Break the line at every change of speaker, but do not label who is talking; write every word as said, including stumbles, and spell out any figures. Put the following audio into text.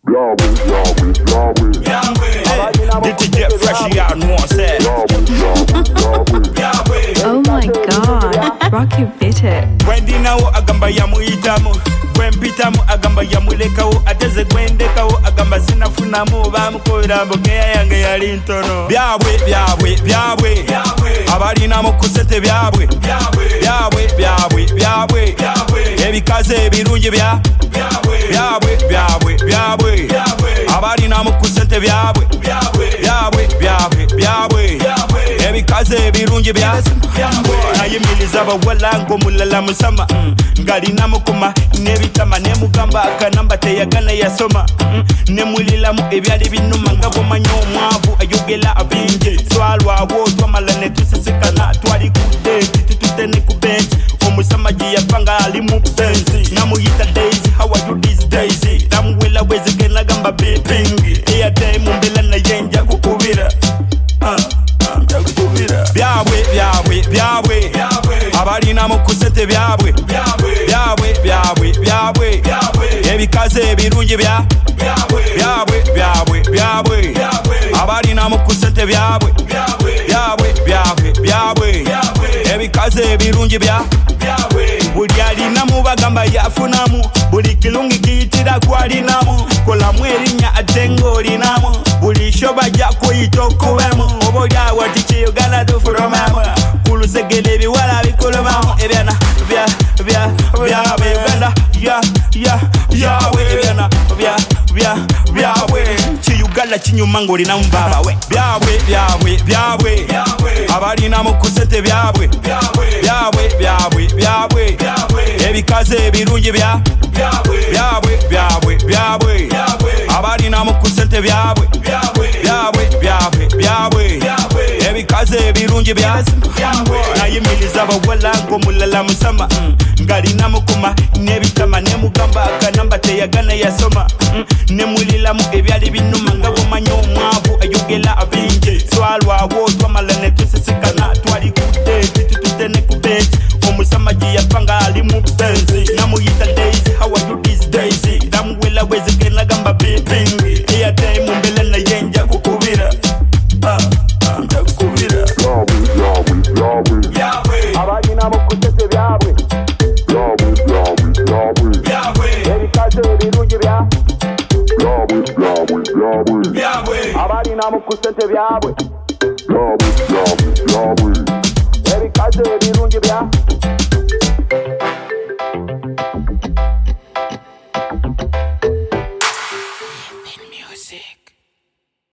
Yahweh, Yahweh, Yahweh,
Yahweh. Did you get freshy out and one set?
Oh my god, Rocky bit it.
When dinawo agamba yamuitamu, when pitamu agamba yamulekawo, ateze gwendekawo agamba sinafunamu, bamukolera mbogeya yange yali ntono. Byabwe, byabwe, byabwe, abalina mu kusente byabwe, byabwe, byabwe, byabwe, ebikaze ebirungi bya byabwe, byabwe, byabwe, abalina mu kusente byabwe, byabwe, byabwe, byabwe, ebikaze ebirungi bya nayimiriza abawala ng'omulala musama ngalina mukuma n'ebitama nemugamba akanamba teyagana yasoma nemuliramu ebyali binuma nga bwomanya omwavu ayogera abingi twalwawo twamala ne tusisikana twali ku date tutudde ne ku bench omusama gye yafa nga ali mu benzi namuyita Daisy, how are you these days? namuwela bwezike nagamba bipingi airtime mbela naye nja kukubira byabwe byabwe byabwe abalina mu kusente byabwe byabwe byabwe byabwe ebikaze ebirungi bya byabwe byabwe byabwe abalina mu kusente byabwe byabwe byabwe byabwe ebikaze ebirungi bya buli alinamu bagamba yafunamu buli kirungi kiyitira kwalinamu kolamu erinnya ate ng'olinamu buli sho bajja kuyita okubemu oba olyawo tikiyugana tufurumamu ku lusegere ebiwala bikulumamu ebyana bya bya byabwe uganda ya ya yawe ebyana bya bya byabwe kiyuganda kinyuma ng'olinamu babawe byabwe byabwe byabwe abalina mu kusente byabwe byabwe byabwe byabwe ebikaze ebirungi bya byabwe byabwe byabwe abalina mu kusente byabwe byabwe byabwe byabwe ebikaze ebirungi bya nayimiriza abawala ng'omulala musama ngalina mukuma n'ebitama nemugamba akanamba teyagana yasoma nemuliramu ebyali binuma nga bwomanya omwavu ayogera abingi twalwawo twamala ne tusisikana twali ku date tutudde ne ku bench omusama gye yafa nga ali mu benzi namuyita Daisy, how are you these days? namuwela bwezike nagamba bipingi airtime mbela naye nja kukubira nja kukubira abalina mu kusente byabwe ebikaze ebirungi bya abalina mu kusente byabwe ebikaze ebirungi bya music.